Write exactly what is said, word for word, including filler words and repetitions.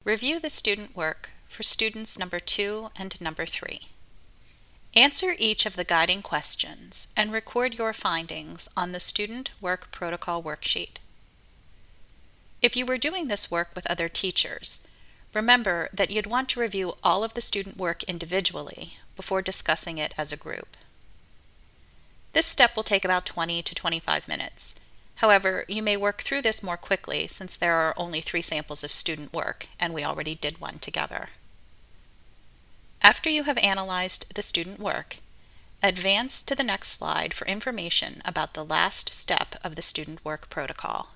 Review the student work for students number two and number three. Answer each of the guiding questions and record your findings on the Student Work Protocol worksheet. If you were doing this work with other teachers, remember that you'd want to review all of the student work individually before discussing it as a group. This step will take about twenty to twenty-five minutes. However, you may work through this more quickly since there are only three samples of student work and we already did one together. After you have analyzed the student work, advance to the next slide for information about the last step of the student work protocol.